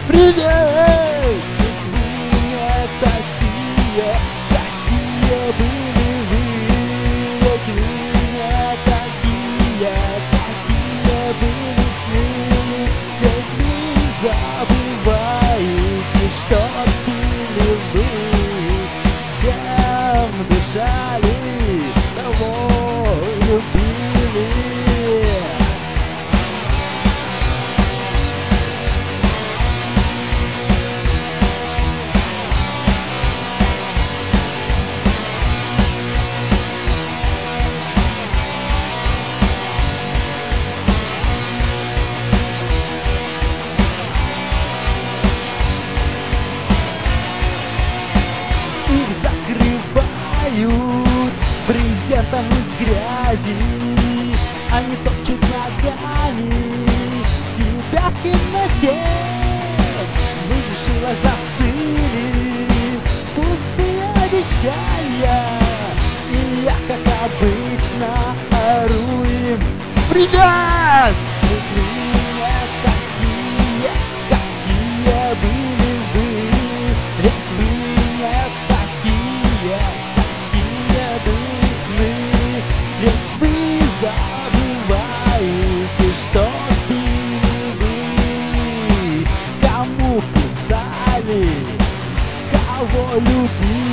Привет! Вы такие, какие были вы. Ведь вы не такие, какие были сны. Ведь вы забываете, что были вы. Чем дышали, того любили. Их закрывают брезентом из грязи. Они топчут ногами себя в темноте. Выжила застыли пустые обещания. И я, как обычно, ору им: привет! Вы не такие, какие были вы. Ведь вы не такие, какие были сны. Ведь вы забываете, что были вы. Кому писали, кого любили.